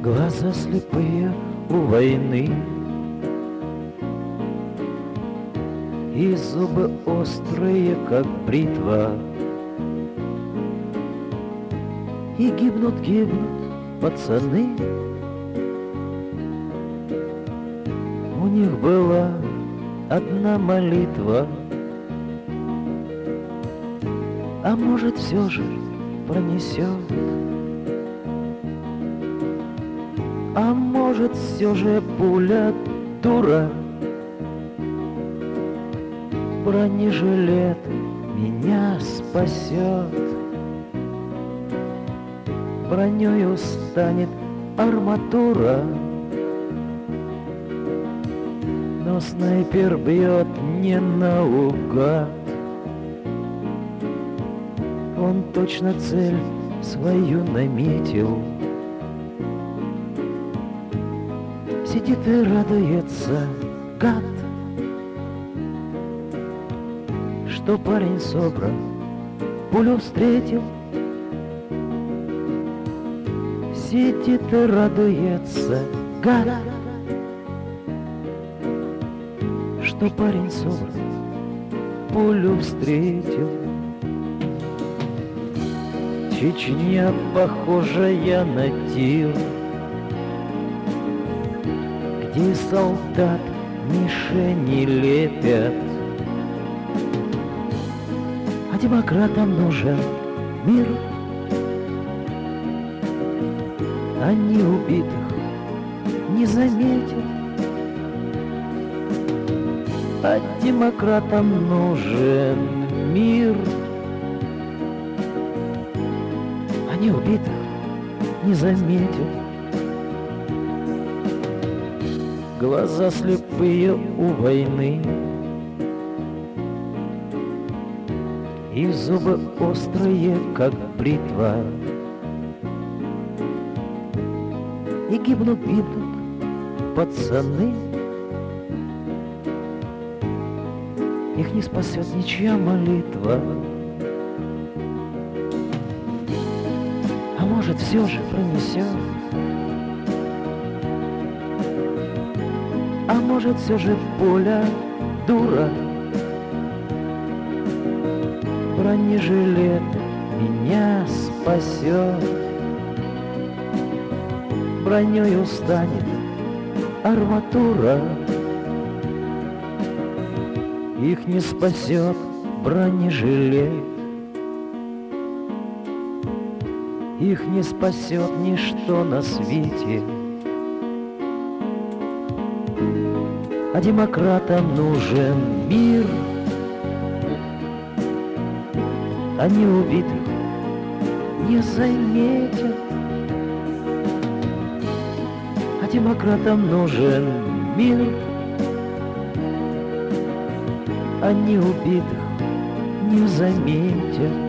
Глаза слепые у войны, и зубы острые, как бритва, и гибнут пацаны. У них была одна молитва, а может, все же пронесет, а может, все же пуля дура. Бронежилет меня спасет, бронёю станет арматура, но снайпер бьет не наугад. Он точно цель свою наметил, сидит и радуется, гад, что парень собран, пулю встретил. Сидит и радуется, гад, что парень собран, пулю встретил. Чечня, похожая на тил, где солдат мишени лепят. А демократам нужен мир, они убитых не заметят. А демократам нужен мир, они убитых не заметят. Глаза слепые у войны, и зубы острые, как бритва, и гибнут пацаны. Их не спасет ничья молитва, а может, все же пронесет, а может, все же пуля дура. Бронежилет меня спасет, бронёю станет арматура. Их не спасет бронежилет, их не спасет ничто на свете. А демократам нужен мир, они убитых не заметят. А демократам нужен мир, они убитых не заметят.